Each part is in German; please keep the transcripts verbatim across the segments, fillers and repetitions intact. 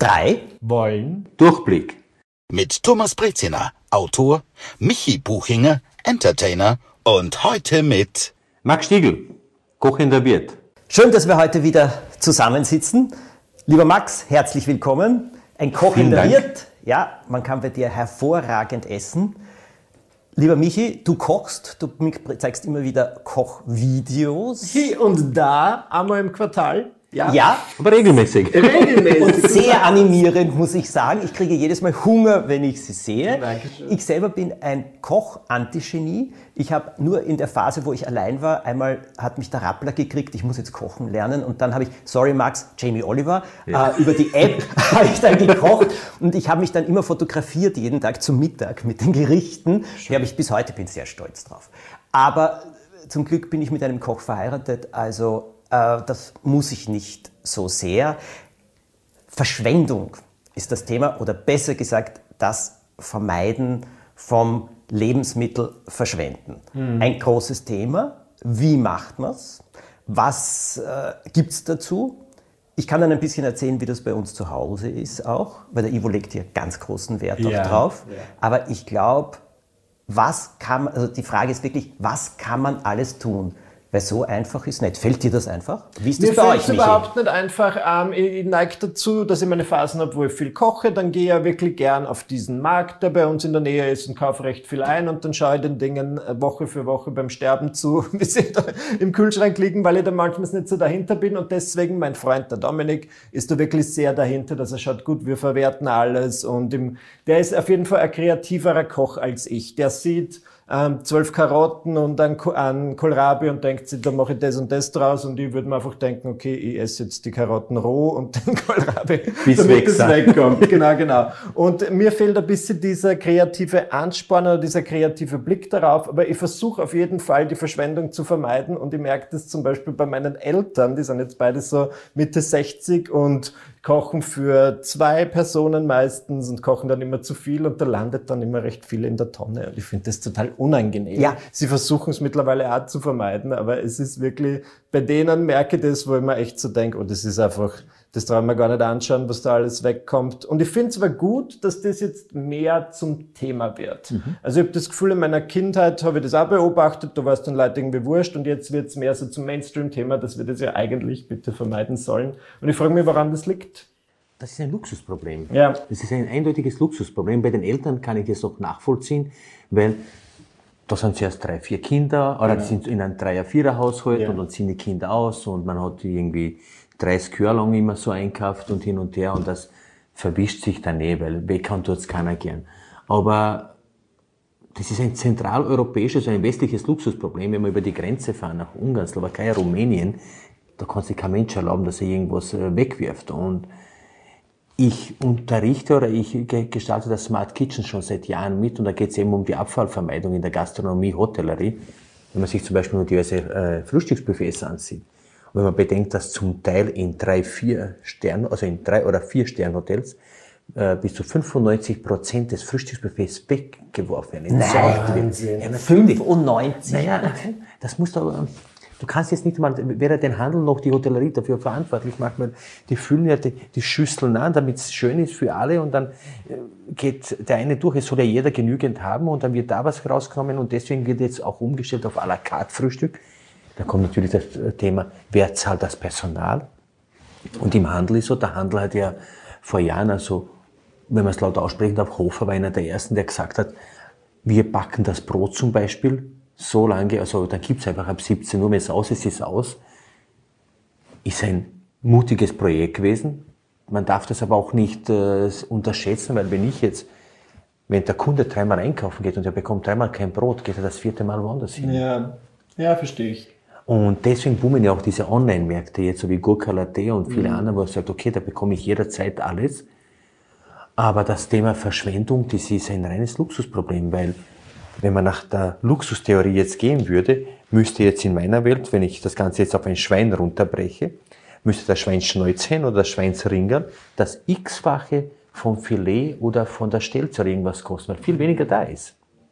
drei wollen Durchblick. Mit Thomas Breziner, Autor, Michi Buchinger, Entertainer und heute mit Max Stiegl, kochender Wirt. Schön, dass wir heute wieder zusammensitzen. Lieber Max, herzlich willkommen. Ein kochender Wirt. Ja, man kann bei dir hervorragend essen. Lieber Michi, du kochst, du zeigst immer wieder Kochvideos. Hier und da, einmal im Quartal. Ja, ja, aber regelmäßig. Regelmäßig. Und sehr animierend, muss ich sagen. Ich kriege jedes Mal Hunger, wenn ich sie sehe. Dankeschön. Ich selber bin ein Koch-Antigenie. Ich habe nur in der Phase, wo ich allein war, einmal hat mich der Rappler gekriegt, ich muss jetzt kochen lernen. Und dann habe ich, sorry Max, Jamie Oliver, ja. äh, über die App habe ich dann gekocht. Und ich habe mich dann immer fotografiert, jeden Tag zum Mittag mit den Gerichten. Die habe ich bis heute, bin sehr stolz drauf. Aber zum Glück bin ich mit einem Koch verheiratet, also das muss ich nicht so sehr. Verschwendung ist das Thema, oder besser gesagt, das Vermeiden vom Lebensmittelverschwenden. Mhm. Ein großes Thema. Wie macht man es? Was äh, gibt es dazu? Ich kann dann ein bisschen erzählen, wie das bei uns zu Hause ist auch, weil der Ivo legt hier ganz großen Wert ja. auch drauf. Ja. Aber ich glaube, was kann man, also die Frage ist wirklich, was kann man alles tun? Weil so einfach ist nicht. Fällt dir das einfach? Wie ist das Mir bei fällt euch, es Michi? überhaupt nicht einfach. Ähm, ich, ich neige dazu, dass ich meine Phasen habe, wo ich viel koche. Dann gehe ich ja wirklich gern auf diesen Markt, der bei uns in der Nähe ist, und kaufe recht viel ein. Und dann schaue ich den Dingen Woche für Woche beim Sterben zu, wie sie da im Kühlschrank liegen, weil ich da manchmal nicht so dahinter bin. Und deswegen, mein Freund, der Dominik, ist da wirklich sehr dahinter, dass er schaut, gut, wir verwerten alles. Und im, der ist auf jeden Fall ein kreativerer Koch als ich. Der sieht Ähm, zwölf Karotten und ein, ein Kohlrabi und denkt sich, da mache ich das und das draus, und ich würde mir einfach denken, okay, ich esse jetzt die Karotten roh und den Kohlrabi, bis damit es wegkommt. Genau, genau. Und mir fehlt ein bisschen dieser kreative Ansporn oder dieser kreative Blick darauf, aber ich versuche auf jeden Fall, die Verschwendung zu vermeiden, und ich merke das zum Beispiel bei meinen Eltern, die sind jetzt beide so Mitte sechzig und kochen für zwei Personen meistens und kochen dann immer zu viel, und da landet dann immer recht viel in der Tonne, und ich finde das total unangenehm. Ja. Sie versuchen es mittlerweile auch zu vermeiden, aber es ist wirklich, bei denen merke ich das, wo ich mir echt so denke, oh, das ist einfach, das trauen wir gar nicht anschauen, was da alles wegkommt. Und ich finde es aber gut, dass das jetzt mehr zum Thema wird. Mhm. Also ich habe das Gefühl, in meiner Kindheit habe ich das auch beobachtet, da war es den Leuten irgendwie wurscht, und jetzt wird es mehr so zum Mainstream-Thema, dass wir das ja eigentlich bitte vermeiden sollen. Und ich frage mich, woran das liegt. Das ist ein Luxusproblem. Ja. Das ist ein eindeutiges Luxusproblem. Bei den Eltern kann ich das auch nachvollziehen, weil da sind zuerst drei, vier Kinder, oder ja. sind in einem Dreier-Vierer-Haushalt, ja. und dann ziehen die Kinder aus, und man hat irgendwie dreißig Jahre lang immer so einkauft und hin und her, und das verwischt sich dann eh, weil weg kann tut's keiner gern. Aber das ist ein zentraleuropäisches, ein westliches Luxusproblem. Wenn wir über die Grenze fahren, nach Ungarn, Slowakei, Rumänien, da kann sich kein Mensch erlauben, dass er irgendwas wegwirft. Und ich unterrichte oder ich gestalte das Smart Kitchen schon seit Jahren mit, und da geht es eben um die Abfallvermeidung in der Gastronomie, Hotellerie. Wenn man sich zum Beispiel nur diverse äh, Frühstücksbuffets ansieht. Und wenn man bedenkt, dass zum Teil in drei, vier Stern, also in drei oder vier Sternhotels äh, bis zu fünfundneunzig Prozent des Frühstücksbuffets weggeworfen werden. Nein, ja, fünfundneunzig. Naja, das musst du aber. Du kannst jetzt nicht mal, weder den Handel noch die Hotellerie dafür verantwortlich machen, weil die füllen ja die, die Schüsseln an, damit es schön ist für alle, und dann geht der eine durch, es soll ja jeder genügend haben, und dann wird da was rausgenommen, und deswegen wird jetzt auch umgestellt auf à la carte Frühstück. Da kommt natürlich das Thema, wer zahlt das Personal? Und im Handel ist so, der Handel hat ja vor Jahren, also wenn man es laut aussprechen darf, Hofer war einer der ersten, der gesagt hat, wir backen das Brot zum Beispiel so lange, also dann gibt's einfach ab siebzehn Uhr, wenn es aus ist, ist es aus. Ist ein mutiges Projekt gewesen. Man darf das aber auch nicht äh, unterschätzen, weil wenn ich jetzt, wenn der Kunde dreimal einkaufen geht und er bekommt dreimal kein Brot, geht er das vierte Mal woanders hin. Ja, ja, verstehe ich. Und deswegen boomen ja auch diese Online-Märkte jetzt, so wie Gurka Latte und viele mhm. andere, wo er sagt, okay, da bekomme ich jederzeit alles. Aber das Thema Verschwendung, das ist ein reines Luxusproblem, weil wenn man nach der Luxustheorie jetzt gehen würde, müsste jetzt in meiner Welt, wenn ich das Ganze jetzt auf ein Schwein runterbreche, müsste das Schweinsschnäuzchen oder das Schweinsringerl das x-fache vom Filet oder von der Stelze oder irgendwas kosten, weil viel weniger da ist.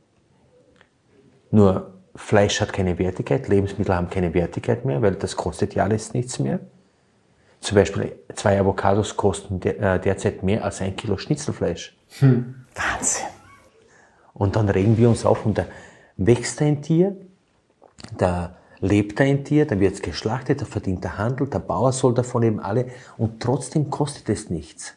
Nur Fleisch hat keine Wertigkeit, Lebensmittel haben keine Wertigkeit mehr, weil das kostet ja alles nichts mehr. Zum Beispiel zwei Avocados kosten de, äh, derzeit mehr als ein Kilo Schnitzelfleisch. Hm. Wahnsinn. Und dann regen wir uns auf und da wächst ein Tier, da lebt ein Tier, da wird es geschlachtet, da verdient der Handel, der Bauer soll davon eben alle und trotzdem kostet es nichts.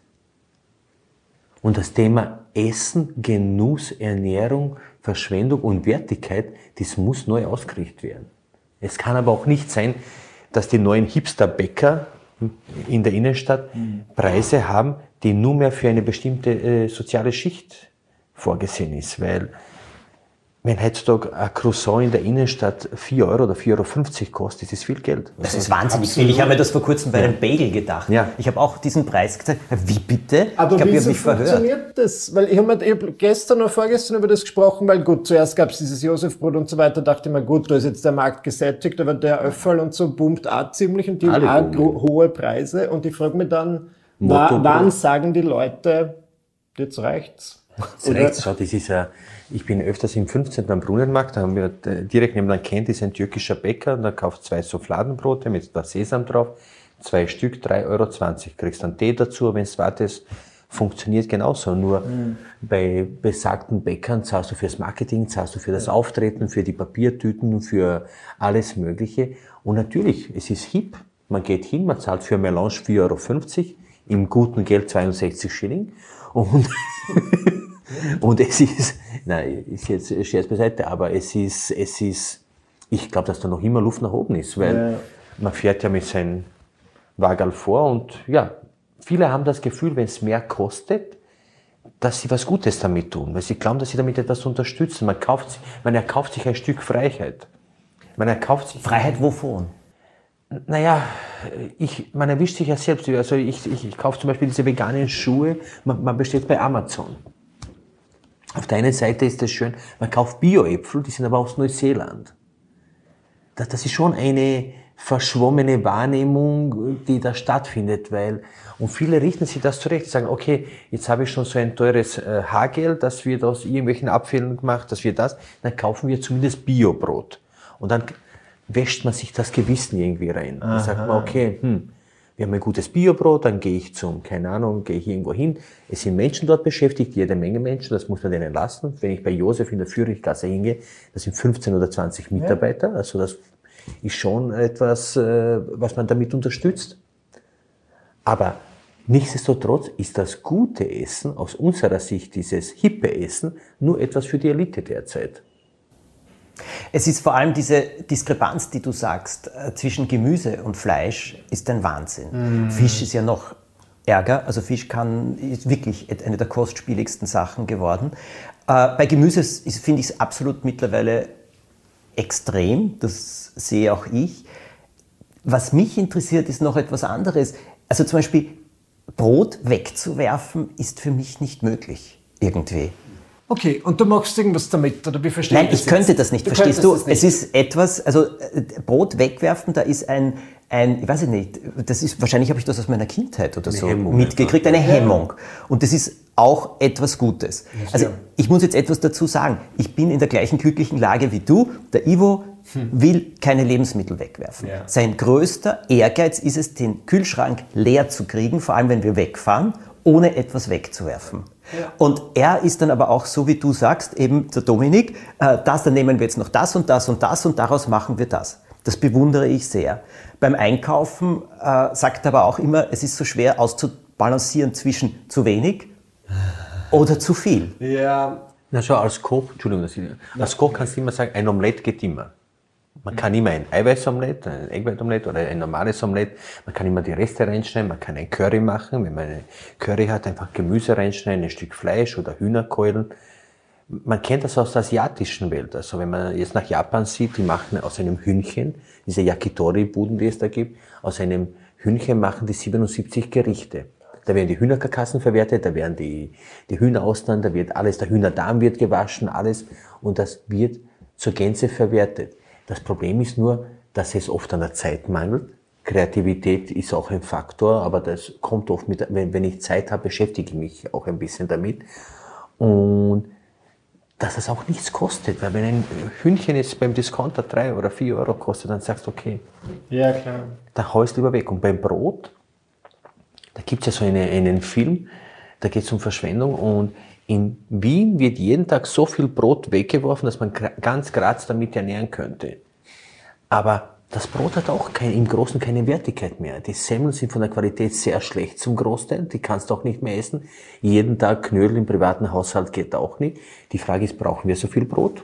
Und das Thema Essen, Genuss, Ernährung, Verschwendung und Wertigkeit, das muss neu ausgerichtet werden. Es kann aber auch nicht sein, dass die neuen Hipster-Bäcker in der Innenstadt mhm. Preise haben, die nur mehr für eine bestimmte äh, soziale Schicht vorgesehen ist, weil wenn heutzutage ein Croissant in der Innenstadt vier Euro oder vier Euro fünfzig kostet, ist das viel Geld. Das ist wahnsinnig viel. Ich habe mir das vor kurzem bei ja. einem Bagel gedacht. Ja. Ich habe auch diesen Preis gesagt. Wie bitte? Aber ich glaube, wie funktioniert das? Weil ich habe hab gestern oder vorgestern über das gesprochen, weil gut, zuerst gab es dieses Josefbrot und so weiter, dachte ich mir, gut, da ist jetzt der Markt gesättigt, aber der Öffel und so boomt auch ziemlich und die haben auch gro- hohe Preise und ich frage mich dann, wa- wann sagen die Leute, jetzt reicht's? Jetzt reicht's, schau, das ist ja, ich bin öfters im fünfzehnten am Brunnenmarkt, da haben wir direkt nebenan kennt, ist ein türkischer Bäcker, und da kauft zwei so Fladenbrote mit da Sesam drauf, zwei Stück, drei Euro zwanzig, kriegst dann Tee dazu, wenn es wartest, funktioniert genauso, nur mhm. bei besagten Bäckern zahlst du fürs Marketing, zahlst du für das Auftreten, für die Papiertüten, für alles Mögliche und natürlich, es ist hip, man geht hin, man zahlt für Melange vier Euro fünfzig, im guten Geld zweiundsechzig Schilling und und es ist, nein, ist jetzt Scherz beiseite, aber es ist, es ist, ich glaube, dass da noch immer Luft nach oben ist, weil ja. man fährt ja mit seinem Wagerl vor und ja, viele haben das Gefühl, wenn es mehr kostet, dass sie was Gutes damit tun, weil sie glauben, dass sie damit etwas unterstützen. Man kauft, man erkauft sich ein Stück Freiheit. Man erkauft sich Freiheit wovon? Naja, ich, man erwischt sich ja selbst. Also ich, ich, ich kaufe zum Beispiel diese veganen Schuhe, man, man bestellt bei Amazon. Auf der einen Seite ist das schön, man kauft Bio-Äpfel, die sind aber aus Neuseeland. Das, das ist schon eine verschwommene Wahrnehmung, die da stattfindet, weil, und viele richten sich das zurecht, die sagen, okay, jetzt habe ich schon so ein teures äh, Haargeld, das wird aus irgendwelchen Abfällen gemacht, das wird das, dann kaufen wir zumindest Bio-Brot. Und dann wäscht man sich das Gewissen irgendwie rein. Dann sagt man, okay, hm, wir haben ein gutes Biobrot, dann gehe ich zum, keine Ahnung, gehe ich irgendwo hin. Es sind Menschen dort beschäftigt, jede Menge Menschen, das muss man denen lassen. Wenn ich bei Josef in der Führungsgasse hingehe, das sind fünfzehn oder zwanzig Mitarbeiter, also das ist schon etwas, was man damit unterstützt. Aber nichtsdestotrotz ist das gute Essen, aus unserer Sicht dieses hippe Essen, nur etwas für die Elite derzeit. Es ist vor allem diese Diskrepanz, die du sagst, äh, zwischen Gemüse und Fleisch, ist ein Wahnsinn. Mm. Fisch ist ja noch ärger, also Fisch kann, ist wirklich eine der kostspieligsten Sachen geworden. Äh, bei Gemüse finde ich es absolut mittlerweile extrem, das sehe auch ich. Was mich interessiert, ist noch etwas anderes. Also zum Beispiel Brot wegzuwerfen, ist für mich nicht möglich, irgendwie. Okay, und du machst irgendwas damit, oder wie verstehst du das? Nein, ich könnte das nicht, du verstehst du? Das nicht. Es ist etwas, also Brot wegwerfen, da ist ein, ein, ich weiß nicht, das ist, wahrscheinlich habe ich das aus meiner Kindheit oder so Hemmung, mitgekriegt, eine Hemmung. Und das ist auch etwas Gutes. Also ich muss jetzt etwas dazu sagen. Ich bin in der gleichen glücklichen Lage wie du. Der Ivo will keine Lebensmittel wegwerfen. Ja. Sein größter Ehrgeiz ist es, den Kühlschrank leer zu kriegen, vor allem wenn wir wegfahren, ohne etwas wegzuwerfen. Ja. Und er ist dann aber auch so, wie du sagst, eben der Dominik, äh, das, dann nehmen wir jetzt noch das und das und das und daraus machen wir das. Das bewundere ich sehr. Beim Einkaufen äh, sagt er aber auch immer, es ist so schwer auszubalancieren zwischen zu wenig oder zu viel. Ja. Na schau, als Koch, Entschuldigung, als Koch kannst du immer sagen, ein Omelett geht immer. Man kann immer ein Eiweißomelett, ein Eggwhite-Omelett oder ein normales Omelett, man kann immer die Reste reinschneiden, man kann ein Curry machen, wenn man eine Curry hat, einfach Gemüse reinschneiden, ein Stück Fleisch oder Hühnerkeulen. Man kennt das aus der asiatischen Welt, also wenn man jetzt nach Japan sieht, die machen aus einem Hühnchen, diese Yakitori-Buden, die es da gibt, aus einem Hühnchen machen die siebenundsiebzig Gerichte. Da werden die Hühnerkarkassen verwertet, da werden die, die Hühneraustern, da wird alles, der Hühnerdarm wird gewaschen, alles, und das wird zur Gänze verwertet. Das Problem ist nur, dass es oft an der Zeit mangelt. Kreativität ist auch ein Faktor, aber das kommt oft mit, wenn, wenn ich Zeit habe, beschäftige ich mich auch ein bisschen damit. Und dass es auch nichts kostet, weil wenn ein Hühnchen jetzt beim Discounter drei oder vier Euro kostet, dann sagst du, okay, ja, klar. dann haust du lieber weg. Und beim Brot, gibt es ja so eine, einen Film, da geht es um Verschwendung und in Wien wird jeden Tag so viel Brot weggeworfen, dass man ganz Graz damit ernähren könnte. Aber das Brot hat auch kein, im Großen keine Wertigkeit mehr. Die Semmeln sind von der Qualität sehr schlecht zum Großteil, die kannst du auch nicht mehr essen. Jeden Tag Knödel im privaten Haushalt geht auch nicht. Die Frage ist, brauchen wir so viel Brot?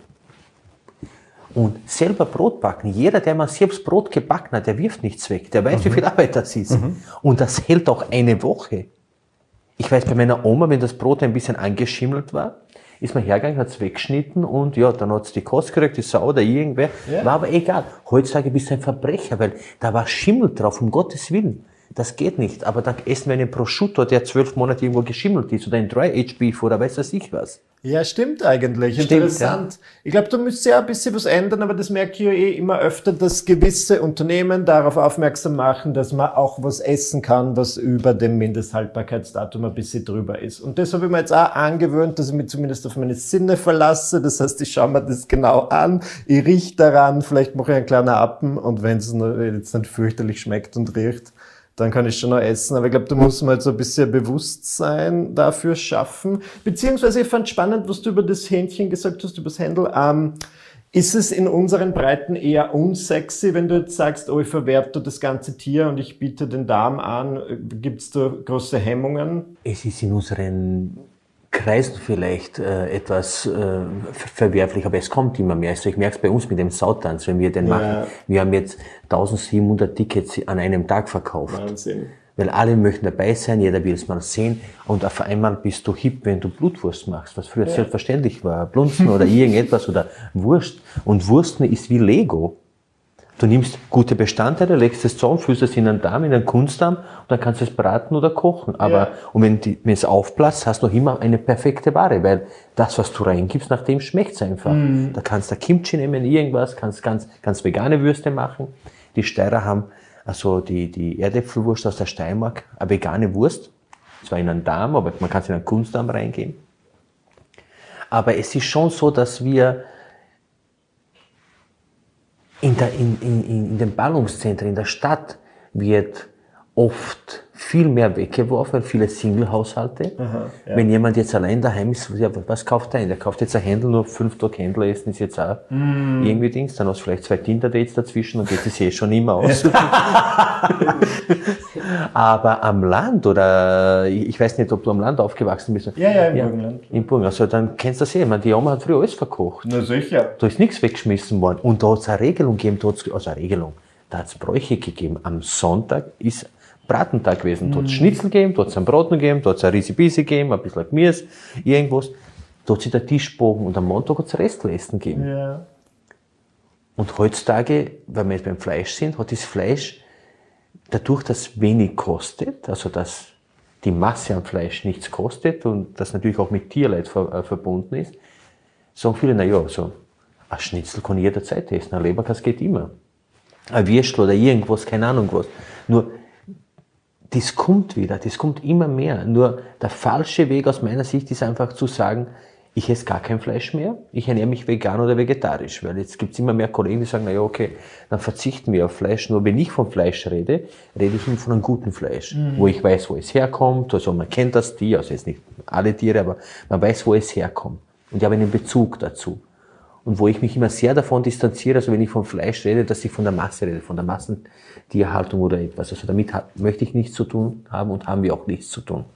Und selber Brot backen, jeder, der mal selbst Brot gebacken hat, der wirft nichts weg, der weiß, mhm. wie viel Arbeit das ist. Mhm. Und das hält auch eine Woche. Ich weiß, bei meiner Oma, wenn das Brot ein bisschen angeschimmelt war, ist man hergegangen, hat es weggeschnitten und ja, dann hat es die Kost gekriegt, die Sau oder irgendwer. Ja. War aber egal. Heutzutage bist du ein Verbrecher, weil da war Schimmel drauf, um Gottes Willen. Das geht nicht. Aber dann essen wir einen Prosciutto, der zwölf Monate irgendwo geschimmelt ist oder ein Dry-Aged-Beef oder weiß das ich was. Ja, stimmt eigentlich. Stimmt, interessant. Ja. Ich glaube, da müsste ja ein bisschen was ändern, aber das merke ich ja eh immer öfter, dass gewisse Unternehmen darauf aufmerksam machen, dass man auch was essen kann, was über dem Mindesthaltbarkeitsdatum ein bisschen drüber ist. Und das habe ich mir jetzt auch angewöhnt, dass ich mich zumindest auf meine Sinne verlasse. Das heißt, ich schaue mir das genau an, ich rieche daran, vielleicht mache ich einen kleinen Appen und wenn es jetzt nicht fürchterlich schmeckt und riecht, dann kann ich schon noch essen. Aber ich glaube, da muss man halt so ein bisschen Bewusstsein dafür schaffen. Beziehungsweise, ich fand spannend, was du über das Hähnchen gesagt hast, über das Händel. Ähm, ist es in unseren Breiten eher unsexy, wenn du jetzt sagst, oh, ich verwerte das ganze Tier und ich biete den Darm an? Gibt es da große Hemmungen? Es ist in unseren Kreisen vielleicht äh, etwas äh, verwerflich, aber es kommt immer mehr. Also ich merke es bei uns mit dem Sautanz, wenn wir den ja. machen. Wir haben jetzt eintausendsiebenhundert Tickets an einem Tag verkauft. Wahnsinn. Weil alle möchten dabei sein, jeder will es mal sehen und auf einmal bist du hip, wenn du Blutwurst machst, was früher ja. selbstverständlich war. Blunzen oder irgendetwas oder Wurst. Und Wursten ist wie Lego. Du nimmst gute Bestandteile, legst es zusammen, füllst es in einen Darm, in einen Kunstdarm und dann kannst du es braten oder kochen. Aber, ja. und wenn, die, wenn es aufplatzt, hast du noch immer eine perfekte Ware, weil das, was du reingibst, nach dem schmeckt es einfach. Mm. Da kannst du Kimchi nehmen, irgendwas, kannst ganz, ganz vegane Würste machen. Die Steirer haben, also die, die Erdäpfelwurst aus der Steiermark, eine vegane Wurst. Zwar in einen Darm, aber man kann es in einen Kunstdarm reingeben. Aber es ist schon so, dass wir In, der, in, in, in den Ballungszentren, in der Stadt wird oft viel mehr weggeworfen, viele Single-Haushalte. Aha, ja. Wenn jemand jetzt allein daheim ist, ja, was kauft er ein? Der kauft jetzt ein Händel, nur fünf Tage Händel essen ist jetzt auch mm. irgendwie Dings. Dann hast du vielleicht zwei Tinder-Dates dazwischen und geht es eh schon immer aus. Aber am Land oder, ich weiß nicht, ob du am Land aufgewachsen bist. Ja, ja, im ja, Burgenland. Im Burgenland. Also dann kennst du das eh. Die Oma hat früher alles verkocht. Na sicher. Da ist nichts weggeschmissen worden. Und da hat es eine Regelung gegeben, da hat's, also eine Regelung, da hat es Bräuche gegeben. Am Sonntag ist Bratentag gewesen. Da hat es Schnitzel gegeben, da hat es einen Braten gegeben, da hat es ein Risibisi gegeben, ein bisschen Gemüse, irgendwas. Da hat sich der Tischbogen und am Montag hat es Restleisten gegeben. Ja. Und heutzutage, wenn wir jetzt beim Fleisch sind, hat das Fleisch, dadurch, dass es wenig kostet, also dass die Masse an Fleisch nichts kostet und das natürlich auch mit Tierleid ver, äh, verbunden ist, sagen viele, na ja, so ein Schnitzel kann jederzeit essen, ein Leberkäse geht immer. Ein Würstel oder irgendwas, keine Ahnung was. Nur, das kommt wieder, das kommt immer mehr. Nur der falsche Weg aus meiner Sicht ist einfach zu sagen, ich esse gar kein Fleisch mehr, ich ernähre mich vegan oder vegetarisch, weil jetzt gibt es immer mehr Kollegen, die sagen, na ja, okay, dann verzichten wir auf Fleisch. Nur wenn ich von Fleisch rede, rede ich immer von einem guten Fleisch, mhm. wo ich weiß, wo es herkommt, also man kennt das Tier, also jetzt nicht alle Tiere, aber man weiß, wo es herkommt. Und ich habe einen Bezug dazu. Und wo ich mich immer sehr davon distanziere, also wenn ich von Fleisch rede, dass ich von der Masse rede, von der Massentierhaltung oder etwas. Also damit möchte ich nichts zu tun haben und haben wir auch nichts zu tun.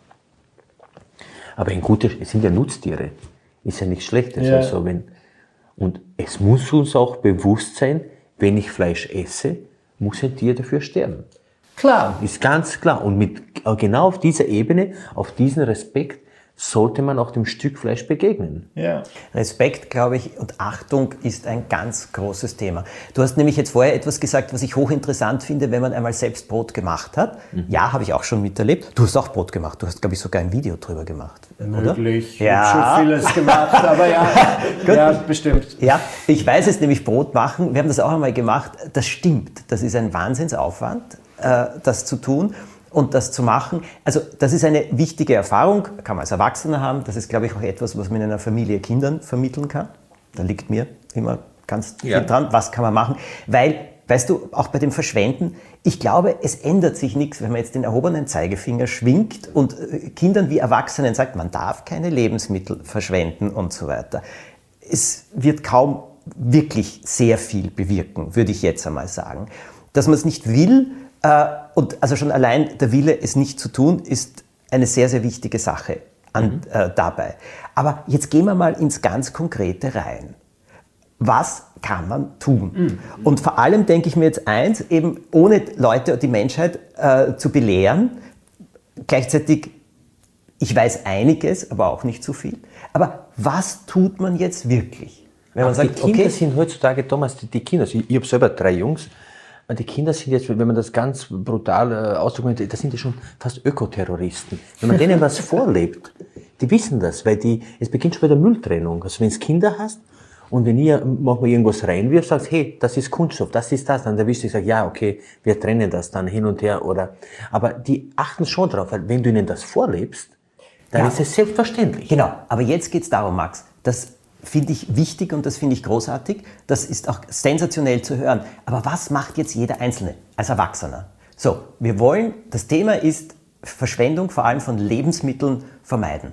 Aber ein guter, es sind ja Nutztiere, ist ja nichts Schlechtes. Ja. Also wenn, und es muss uns auch bewusst sein, wenn ich Fleisch esse, muss ein Tier dafür sterben. Klar. Ist ganz klar. Und mit, genau auf dieser Ebene, auf diesen Respekt, sollte man auch dem Stück Fleisch begegnen. Ja. Respekt, glaube ich, und Achtung ist ein ganz großes Thema. Du hast nämlich jetzt vorher etwas gesagt, was ich hochinteressant finde, wenn man einmal selbst Brot gemacht hat. Mhm. Ja, habe ich auch schon miterlebt. Du hast auch Brot gemacht. Du hast, glaube ich, sogar ein Video drüber gemacht. Möglich. Oder? Ja. Ich habe schon vieles gemacht, aber ja, ja, bestimmt. Ja, ich weiß es nämlich, Brot machen. Wir haben das auch einmal gemacht. Das stimmt. Das ist ein Wahnsinnsaufwand, äh, das zu tun. Und das zu machen, also das ist eine wichtige Erfahrung, kann man als Erwachsener haben. Das ist, glaube ich, auch etwas, was man in einer Familie Kindern vermitteln kann. Da liegt mir immer ganz viel ja. dran, was kann man machen. Weil weißt du, auch bei dem Verschwenden, ich glaube, es ändert sich nichts, wenn man jetzt den erhobenen Zeigefinger schwingt und Kindern wie Erwachsenen sagt, man darf keine Lebensmittel verschwenden und so weiter. Es wird kaum wirklich sehr viel bewirken, würde ich jetzt einmal sagen. Dass man es nicht will, äh, und also schon allein der Wille, es nicht zu tun, ist eine sehr, sehr wichtige Sache an, mhm. äh, dabei. Aber jetzt gehen wir mal ins ganz Konkrete rein. Was kann man tun? Mhm. Und vor allem denke ich mir jetzt eins, eben ohne Leute und die Menschheit äh, zu belehren, gleichzeitig, ich weiß einiges, aber auch nicht so viel. Aber was tut man jetzt wirklich? Wenn man sagt, die Kinder okay, sind heutzutage, Thomas, die, die Kinder, ich, ich habe selber drei Jungs, die Kinder sind jetzt, wenn man das ganz brutal äh, ausdrückt, das sind ja schon fast Ökoterroristen. Wenn man denen was vorlebt, die wissen das, weil die, es beginnt schon bei der Mülltrennung. Also wenn du Kinder hast und wenn ihr manchmal irgendwas reinwirft, sagst, hey, das ist Kunststoff, das ist das, dann der wirst du sagen, ja, okay, wir trennen das dann hin und her, oder, aber die achten schon drauf, weil wenn du ihnen das vorlebst, dann ja. ist es selbstverständlich. Genau, aber jetzt geht es darum, Max, dass finde ich wichtig und das finde ich großartig. Das ist auch sensationell zu hören. Aber was macht jetzt jeder Einzelne als Erwachsener? So, wir wollen, das Thema ist Verschwendung, vor allem von Lebensmitteln, vermeiden.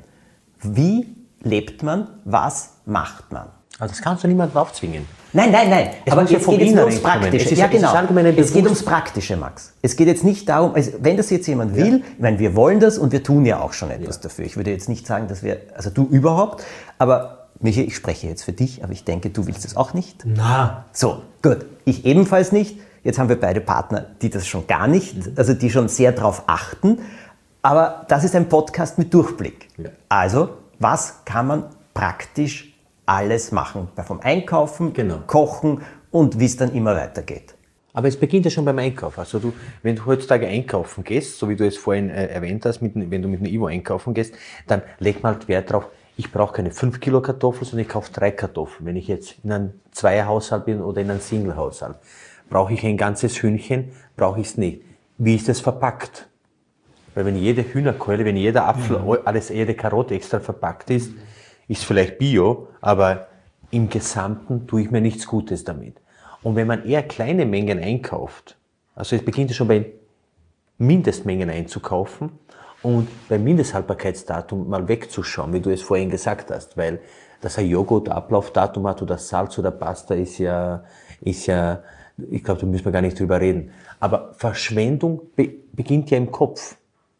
Wie lebt man? Was macht man? Also das kannst du niemandem aufzwingen. Nein, nein, nein. Es aber muss ja jetzt vom geht es nur Inneren ums kommen. Praktische. Es ist- ja, es ist genau. allgemein Es geht bewusst. ums Praktische, Max. Es geht jetzt nicht darum, also wenn das jetzt jemand will, ich meine, wir wollen das und wir tun ja auch schon etwas dafür. Ich würde jetzt nicht sagen, dass wir, also du überhaupt, aber Michi, ich spreche jetzt für dich, aber ich denke, du willst es auch nicht. Na. So, gut. Ich ebenfalls nicht. Jetzt haben wir beide Partner, die das schon gar nicht, also die schon sehr darauf achten. Aber das ist ein Podcast mit Durchblick. Ja. Also, was kann man praktisch alles machen? Vom Einkaufen, Genau. Kochen und wie es dann immer weitergeht. Aber es beginnt ja schon beim Einkauf. Also du, wenn du heutzutage einkaufen gehst, so wie du es vorhin äh, erwähnt hast, mit, wenn du mit einem Ivo einkaufen gehst, dann leg mal Wert drauf, ich brauche keine fünf Kilo Kartoffeln, sondern ich kaufe drei Kartoffeln. Wenn ich jetzt in einem Zweierhaushalt bin oder in einem Singlehaushalt, brauche ich ein ganzes Hühnchen, brauche ich es nicht. Wie ist es verpackt? Weil wenn jede Hühnerkeule, wenn jeder Apfel, mhm. alles, jede Karotte extra verpackt ist, ist vielleicht Bio, aber im Gesamten tue ich mir nichts Gutes damit. Und wenn man eher kleine Mengen einkauft, also es beginnt ja schon bei Mindestmengen einzukaufen und beim Mindesthaltbarkeitsdatum mal wegzuschauen, wie du es vorhin gesagt hast, weil das ein Joghurt Ablaufdatum hat oder Salz oder Pasta ist ja, ist ja, ich glaube, da müssen wir gar nicht drüber reden. Aber Verschwendung be- beginnt ja im Kopf.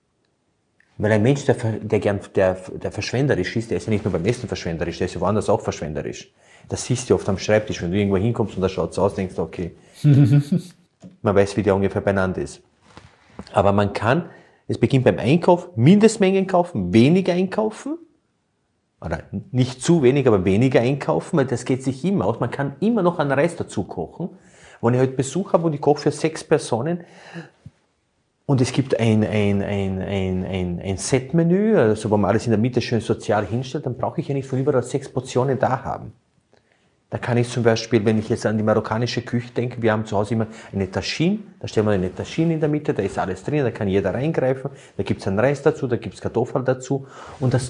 Weil ein Mensch, der, der gern, der, der verschwenderisch ist, der ist ja nicht nur beim Essen verschwenderisch, der ist ja woanders auch verschwenderisch. Das siehst du oft am Schreibtisch, wenn du irgendwo hinkommst und da schaut's aus, denkst du, okay, man weiß, wie der ungefähr beieinander ist. Aber man kann, es beginnt beim Einkauf, Mindestmengen kaufen, weniger einkaufen, oder nicht zu wenig, aber weniger einkaufen, weil das geht sich immer aus. Man kann immer noch einen Reis dazu kochen. Wenn ich heute Besuch habe und ich koche für sechs Personen, und es gibt ein, ein, ein, ein, ein, ein Set-Menü, also wo man alles in der Mitte schön sozial hinstellt, dann brauche ich ja nicht von überall sechs Portionen da haben. Da kann ich zum Beispiel, wenn ich jetzt an die marokkanische Küche denke, wir haben zu Hause immer eine Taschine, da stellen wir eine Taschine in der Mitte, da ist alles drin, da kann jeder reingreifen, da gibt es einen Reis dazu, da gibt es Kartoffeln dazu. Und das,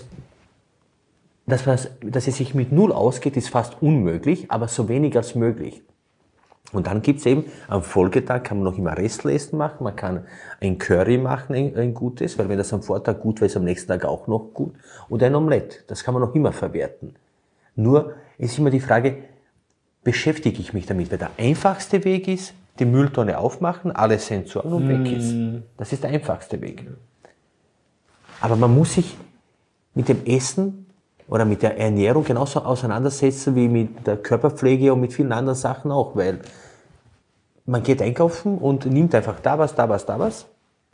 das was, dass es sich mit Null ausgeht, ist fast unmöglich, aber so wenig als möglich. Und dann gibt's eben, am Folgetag kann man noch immer Restlesen machen, man kann ein Curry machen, ein, ein gutes, weil wenn das am Vortag gut war, ist am nächsten Tag auch noch gut. Und ein Omelett, das kann man noch immer verwerten. Nur ist immer die Frage, beschäftige ich mich damit? Weil der einfachste Weg ist, die Mülltonne aufmachen, alles entsorgen und weg ist. Das ist der einfachste Weg. Aber man muss sich mit dem Essen oder mit der Ernährung genauso auseinandersetzen wie mit der Körperpflege und mit vielen anderen Sachen auch, weil man geht einkaufen und nimmt einfach da was, da was, da was.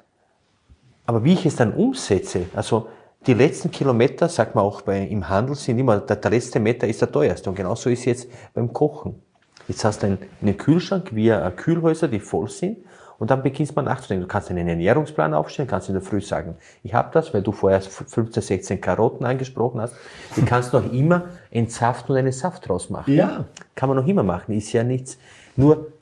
Aber wie ich es dann umsetze, also die letzten Kilometer, sagt man auch bei, im Handel, sind immer, der, der letzte Meter ist der teuerste. Und genauso ist es jetzt beim Kochen. Jetzt hast du einen, einen Kühlschrank, wie äh, Kühlhäuser, die voll sind. Und dann beginnst man nachzudenken. Du kannst einen Ernährungsplan aufstellen, kannst in der Früh sagen, ich habe das, weil du vorher fünfzehn, sechzehn Karotten angesprochen hast. Die kannst du noch immer entsaften und einen Saft draus machen. Ja. Kann man noch immer machen, ist ja nichts. Nur,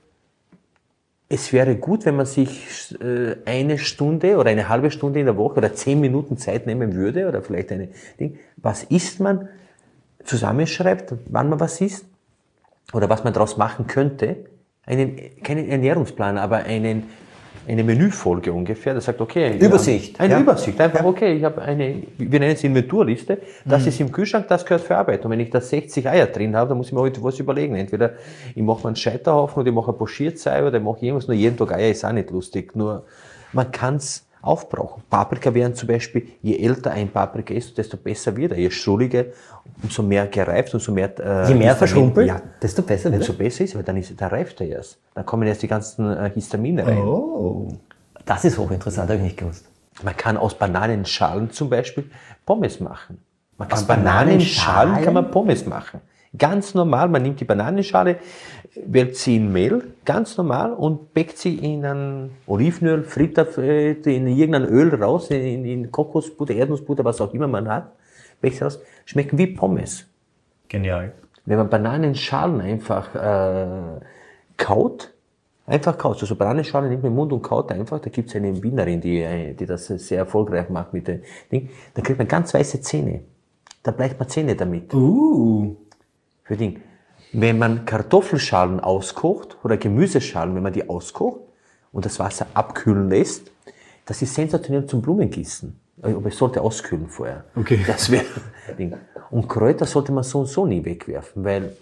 es wäre gut, wenn man sich äh, eine Stunde oder eine halbe Stunde in der Woche oder zehn Minuten Zeit nehmen würde oder vielleicht eine Ding, was isst man, zusammenschreibt, wann man was isst oder was man daraus machen könnte, einen, keinen Ernährungsplan, aber einen, eine Menüfolge ungefähr, das sagt, okay. Übersicht. Eine ja. Übersicht, einfach, okay, ich habe eine, wir nennen es Inventurliste, das mhm. ist im Kühlschrank, das gehört für Arbeit. Und wenn ich da sechzig Eier drin habe, dann muss ich mir heute was überlegen. Entweder ich mache einen Scheiterhaufen oder ich mache ein Pochiertei oder ich mache irgendwas, nur jeden Tag Eier ist auch nicht lustig. Nur, man kann es aufbrauchen. Paprika wären zum Beispiel, je älter ein Paprika ist, desto besser wird er. Je schrulliger, umso mehr gereift, umso mehr... Äh, je mehr verschrumpelt, ja, desto besser wird er. Umso besser ist, weil dann, ist, dann reift er erst. Dann kommen erst die ganzen äh, Histamine rein. Oh, das ist hochinteressant, habe ich nicht gewusst. Man kann aus Bananenschalen zum Beispiel Pommes machen. Man kann aus Bananenschalen, Bananenschalen kann man Pommes machen. Ganz normal, man nimmt die Bananenschale, wälzt sie in Mehl, ganz normal, und bäckt sie in ein Olivenöl, Frittert, in irgendein Öl raus, in, in Kokosbutter, Erdnussbutter, was auch immer man hat, bäckt sie raus, schmecken wie Pommes. Genial. Wenn man Bananenschalen einfach äh, kaut, einfach kaut, also Bananenschalen nimmt man im Mund und kaut einfach, da gibt es eine Wienerin, die, die das sehr erfolgreich macht mit dem Ding, dann kriegt man ganz weiße Zähne. Da bleibt man Zähne damit. Uh. Für Ding. Wenn man Kartoffelschalen auskocht oder Gemüseschalen, wenn man die auskocht und das Wasser abkühlen lässt, das ist sensationell zum Blumengießen. Aber es sollte auskühlen vorher. Okay. Das wäre Ding. Und Kräuter sollte man so und so nie wegwerfen, weil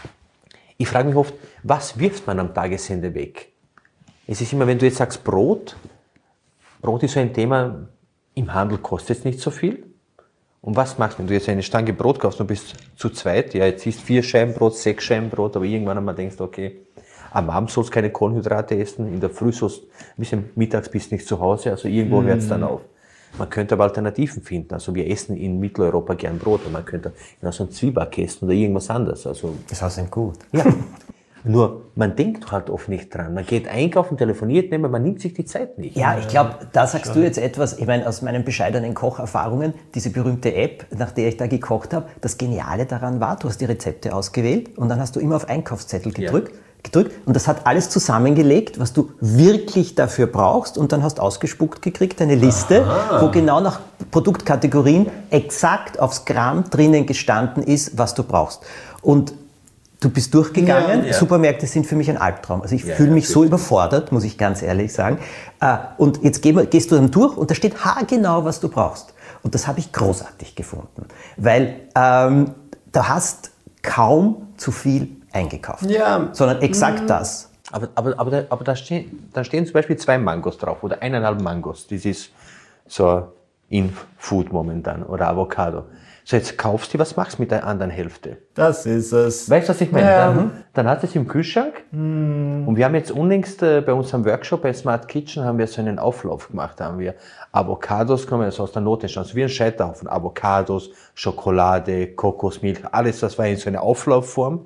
ich frage mich oft, was wirft man am Tagesende weg? Es ist immer, wenn du jetzt sagst Brot, Brot ist so ein Thema, im Handel kostet es nicht so viel. Und was machst du, wenn du jetzt eine Stange Brot kaufst und bist zu zweit? Ja, jetzt isst vier Scheiben Brot, sechs Scheiben Brot, aber irgendwann einmal denkst du, okay, am Abend sollst du keine Kohlenhydrate essen, in der Früh sollst du, ein bisschen mittags bist du nicht zu Hause, also irgendwo mm. hört es dann auf. Man könnte aber Alternativen finden. Also wir essen in Mitteleuropa gern Brot, und man könnte so einen Zwieback essen oder irgendwas anderes. Also, das heißt nicht gut. Ja. Nur, man denkt halt oft nicht dran. Man geht einkaufen, telefoniert nicht mehr, man nimmt sich die Zeit nicht. Ja, ich glaube, da sagst du jetzt etwas, ich meine, aus meinen bescheidenen Kocherfahrungen, diese berühmte App, nach der ich da gekocht habe, das Geniale daran war, du hast die Rezepte ausgewählt und dann hast du immer auf Einkaufszettel gedrückt, ja. gedrückt und das hat alles zusammengelegt, was du wirklich dafür brauchst, und dann hast ausgespuckt gekriegt, eine Liste, Aha. wo genau nach Produktkategorien exakt aufs Gramm drinnen gestanden ist, was du brauchst. Und du bist durchgegangen, ja, ja. Supermärkte sind für mich ein Albtraum. Also ich ja, fühle mich ja, so überfordert, muss ich ganz ehrlich sagen. Und jetzt gehst du dann durch und da steht haargenau, was du brauchst. Und das habe ich großartig gefunden, weil ähm, du hast kaum zu viel eingekauft, ja. sondern exakt mhm. das. Aber, aber, aber, da, aber da, stehen, da stehen zum Beispiel zwei Mangos drauf oder eineinhalb Mangos. Das ist so in Food momentan, oder Avocado. So, jetzt kaufst du, was machst du mit der anderen Hälfte? Das ist es. Weißt du, was ich meine? Ja. Dann, dann hast du es im Kühlschrank. Mm. Und wir haben jetzt unlängst äh, bei unserem Workshop bei Smart Kitchen haben wir so einen Auflauf gemacht. Da haben wir Avocados, kommen also aus der Notenstand, so wie ein Scheiterhaufen. Avocados, Schokolade, Kokosmilch, alles, das war in so einer Auflaufform.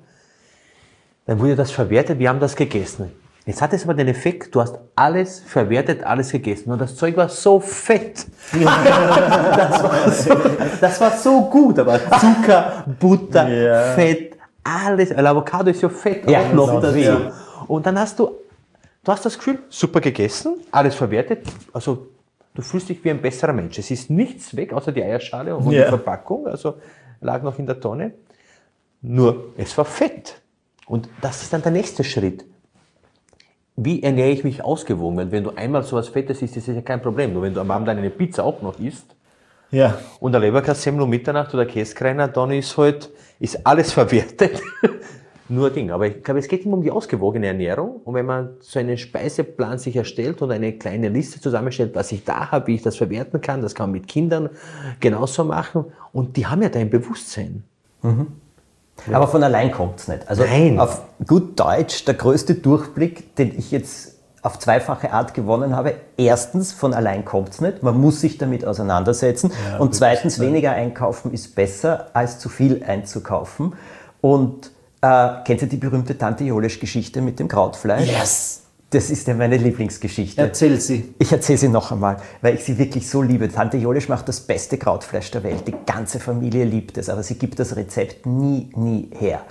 Dann wurde das verwertet, wir haben das gegessen. Jetzt hat es aber den Effekt, du hast alles verwertet, alles gegessen. Und das Zeug war so fett. das, war so, das war so gut, aber Zucker, Butter, yeah. Fett, alles. Weil Avocado ist ja fett ja, auch noch dazu. Ja. Und dann hast du, du hast das Gefühl, super gegessen, alles verwertet. Also du fühlst dich wie ein besserer Mensch. Es ist nichts weg, außer die Eierschale und yeah. die Verpackung. Also lag noch in der Tonne. Nur, es war fett. Und das ist dann der nächste Schritt. Wie ernähre ich mich ausgewogen? Weil wenn du einmal so was Fettes isst, ist das ja kein Problem. Nur wenn du am Abend eine Pizza auch noch isst ja. und eine Leberkassemmel um Mitternacht oder Käskreiner, dann ist halt, ist alles verwertet. Nur ein Ding. Aber ich glaube, es geht immer um die ausgewogene Ernährung. Und wenn man so einen Speiseplan sich erstellt und eine kleine Liste zusammenstellt, was ich da habe, wie ich das verwerten kann, das kann man mit Kindern genauso machen. Und die haben ja da ein Bewusstsein. Mhm. Ja. Aber von allein kommt es nicht. Also Nein. Auf gut Deutsch, der größte Durchblick, den ich jetzt auf zweifache Art gewonnen habe. Erstens, von allein kommt es nicht. Man muss sich damit auseinandersetzen. Ja, und zweitens, weniger einkaufen ist besser, als zu viel einzukaufen. Und äh, kennt ihr die berühmte Tante Jolesch-Geschichte mit dem Krautfleisch? Yes! Das ist ja meine Lieblingsgeschichte. Erzähl sie. Ich erzähle sie noch einmal, weil ich sie wirklich so liebe. Tante Jolesch macht das beste Krautfleisch der Welt. Die ganze Familie liebt es, aber sie gibt das Rezept nie, nie her.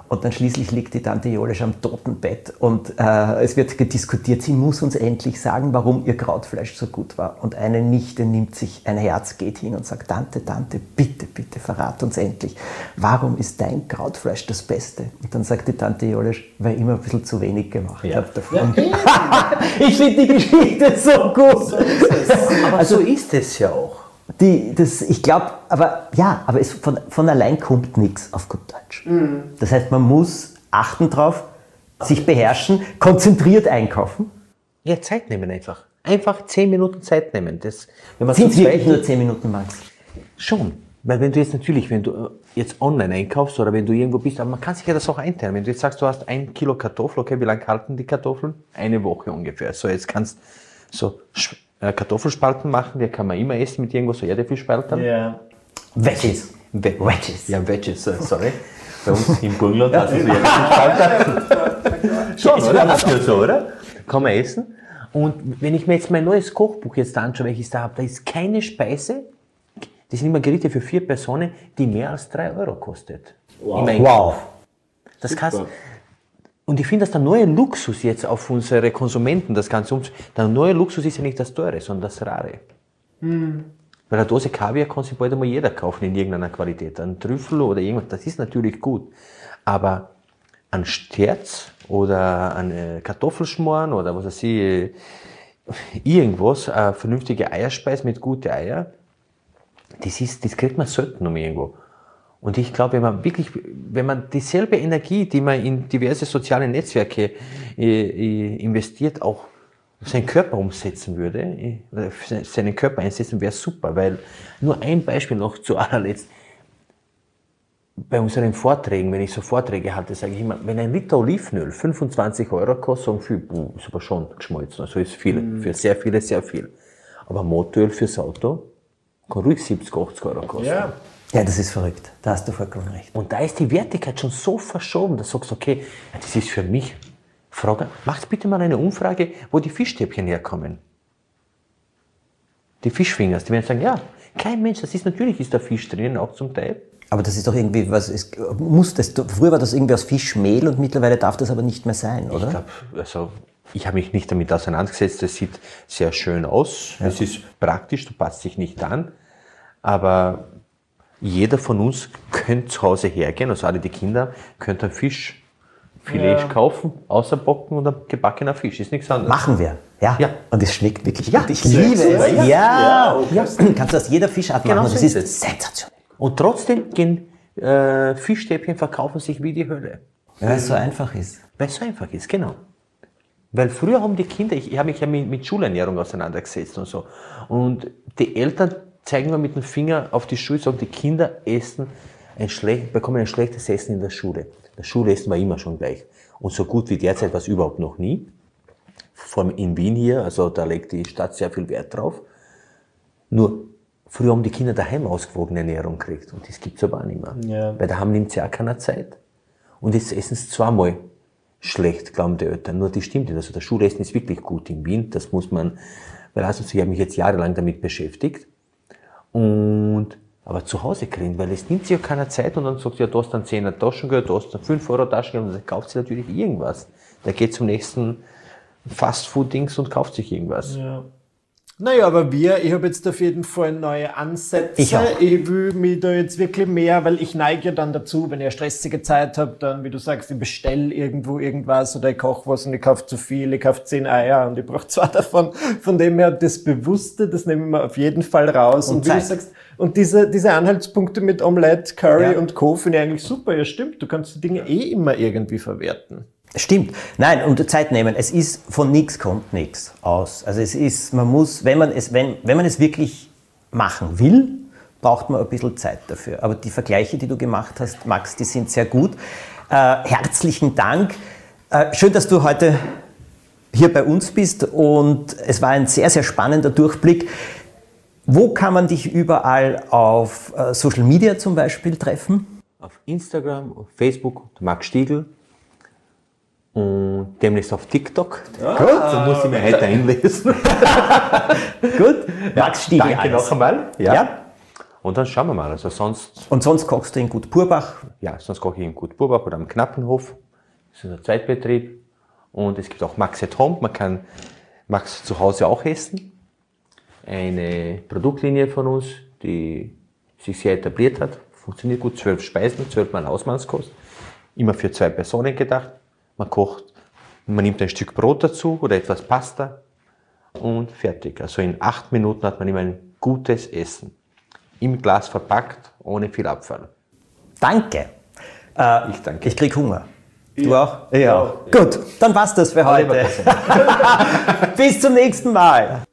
Und dann schließlich liegt die Tante Jolisch am Totenbett und äh, es wird diskutiert, sie muss uns endlich sagen, warum ihr Krautfleisch so gut war. Und eine Nichte nimmt sich ein Herz, geht hin und sagt, Tante, Tante, bitte, bitte, verrat uns endlich, warum ist dein Krautfleisch das Beste? Und dann sagt die Tante Jolisch, weil ich immer ein bisschen zu wenig gemacht Ja. habe davon. Ja. Ich finde die Geschichte so gut. So ist es. Aber also, so ist es ja auch. Die, das, ich glaube, aber ja, aber es, von, von allein kommt nichts auf gut Deutsch. Mhm. Das heißt, man muss achten drauf, sich beherrschen, konzentriert einkaufen. Ja, Zeit nehmen einfach. Einfach zehn Minuten Zeit nehmen. Das, wenn man Sind es so wirklich nur zehn Minuten, Max? Schon. Weil wenn du jetzt natürlich, wenn du jetzt online einkaufst oder wenn du irgendwo bist, aber man kann sich ja das auch einteilen. Wenn du jetzt sagst, du hast ein Kilo Kartoffeln, okay, wie lange halten die Kartoffeln? Eine Woche ungefähr. So, jetzt kannst so Kartoffelspalten machen, die kann man immer essen mit irgendwo so Erdäpfelspalten. Ja. Veggies. Ve Veggies. Ja, Veggies, sorry. Bei uns im Burgenland hast du so Erdäpfelspalten. Schon, oder? Das ist ja so, oder? Kann man essen. Und wenn ich mir jetzt mein neues Kochbuch jetzt anschaue, welches da habe, da ist keine Speise, das sind immer Gerichte für vier Personen, die mehr als drei Euro kostet. Wow. wow. Das kannst, und ich finde, dass der neue Luxus jetzt auf unsere Konsumenten, das Ganze um, der neue Luxus ist ja nicht das Teure, sondern das Rare. Hm. Weil eine Dose Kaviar kann sich bald einmal jeder kaufen in irgendeiner Qualität. Ein Trüffel oder irgendwas, das ist natürlich gut. Aber ein Sterz oder ein Kartoffelschmoren oder was weiß ich, irgendwas, eine vernünftige Eierspeise mit guten Eier, das ist, das kriegt man selten um irgendwo. Und ich glaube, wenn man wirklich, wenn man dieselbe Energie, die man in diverse soziale Netzwerke äh, investiert, auch seinen Körper umsetzen würde, äh, seinen Körper einsetzen, wäre super. Weil, nur ein Beispiel noch zu allerletzt. Bei unseren Vorträgen, wenn ich so Vorträge halte, sage ich immer, wenn ein Liter Olivenöl fünfundzwanzig Euro kostet, sagen viele, puh, ist aber schon geschmolzen. Also ist viel, mm. für sehr viele, sehr viel. Aber Motoröl fürs Auto kann ruhig siebzig, achtzig Euro kosten. Ja. Ja, das ist verrückt. Da hast du vollkommen recht. Und da ist die Wertigkeit schon so verschoben, dass du sagst, okay, das ist für mich. Frage, macht bitte mal eine Umfrage, wo die Fischstäbchen herkommen. Die Fischfingers, die werden sagen, ja, kein Mensch, das ist natürlich, ist da Fisch drin, auch zum Teil. Aber das ist doch irgendwie, was ist, muss das, früher war das irgendwie aus Fischmehl und mittlerweile darf das aber nicht mehr sein, oder? Ich glaube, also, ich habe mich nicht damit auseinandergesetzt, das sieht sehr schön aus, ja. Es ist praktisch, du passt dich nicht an, aber jeder von uns könnte zu Hause hergehen, also alle die Kinder, könnte ein Fischfilet ja. kaufen, außerbocken und ein gebackener Fisch, ist nichts anderes. Machen wir, ja. ja. Und es schmeckt wirklich ja, gut. Ich liebe es. Ja, ja. ja. ja. Kannst du aus jeder Fischart genau machen, so das ist, ist sensationell. Und trotzdem gehen äh, Fischstäbchen verkaufen sich wie die Hölle. Weil es so einfach ist. Weil es so einfach ist, genau. Weil früher haben die Kinder, ich, ich habe mich ja mit, mit Schulernährung auseinandergesetzt und so. Und die Eltern zeigen mir mit dem Finger auf die Schule, sagen, die Kinder essen ein schlecht, bekommen ein schlechtes Essen in der Schule. Das Schulessen war immer schon gleich. Und so gut wie derzeit war es überhaupt noch nie. Vor allem in Wien hier, also da legt die Stadt sehr viel Wert drauf. Nur, früher haben die Kinder daheim ausgewogene Ernährung gekriegt. Und das gibt's aber auch nicht mehr. Ja. Weil daheim nimmt ja auch keiner Zeit. Und jetzt essen sie zweimal schlecht, glauben die Eltern. Nur das stimmt nicht. Also das Schulessen ist wirklich gut in Wien. Das muss man, weil also ich habe mich jetzt jahrelang damit beschäftigt. Und, aber zu Hause kriegen, weil es nimmt sich ja keiner Zeit und dann sagt sie, ja, du hast dann zehner Taschengeld, du hast dann fünf Euro Taschengeld und dann kauft sie natürlich irgendwas. Der geht zum nächsten Fastfood-Dings und kauft sich irgendwas. Ja. Naja, aber wir, ich habe jetzt auf jeden Fall neue Ansätze. Ich auch. Ich will mich da jetzt wirklich mehr, weil ich neige ja dann dazu, wenn ich eine stressige Zeit habe, dann, wie du sagst, ich bestelle irgendwo irgendwas oder ich koche was und ich kaufe zu viel, ich kaufe zehn Eier und ich brauche zwei davon. Von dem her, das Bewusste, das nehmen wir auf jeden Fall raus. Und, und wie Zeit. Du sagst, und diese, diese Anhaltspunkte mit Omelette, Curry ja. und Co. finde ich eigentlich super. Ja, stimmt. Du kannst die Dinge eh immer irgendwie verwerten. Stimmt. Nein, und Zeit nehmen. Es ist, von nichts kommt nichts aus. Also es ist, man muss, wenn man es, wenn, wenn man es wirklich machen will, braucht man ein bisschen Zeit dafür. Aber die Vergleiche, die du gemacht hast, Max, die sind sehr gut. Äh, herzlichen Dank. Äh, schön, dass du heute hier bei uns bist und es war ein sehr, sehr spannender Durchblick. Wo kann man dich überall auf äh, Social Media zum Beispiel treffen? Auf Instagram, auf Facebook, Max Stiegl. Und demnächst auf TikTok. Ja, gut, so muss ich mir heute einlesen. Gut, Max Stiegl. Danke alles. Noch einmal. Ja. ja. Und dann schauen wir mal. Also sonst, Und sonst kochst du in Gut Purbach? ja, sonst koche ich in Gut Purbach oder am Knappenhof. Das ist ein Zweitbetrieb. Und es gibt auch Max at Home. Man kann Max zu Hause auch essen. Eine Produktlinie von uns, die sich sehr etabliert hat. Funktioniert gut. Zwölf Speisen, zwölf Mal Hausmannskost. Immer für zwei Personen gedacht. Man kocht, man nimmt ein Stück Brot dazu oder etwas Pasta und fertig. Also in acht Minuten hat man immer ein gutes Essen. Im Glas verpackt, ohne viel Abfall. Danke. Äh, Ich danke. Ich krieg Hunger. Du Ja. auch? Ja. Ja. Gut, dann war's das für heute. Bis zum nächsten Mal.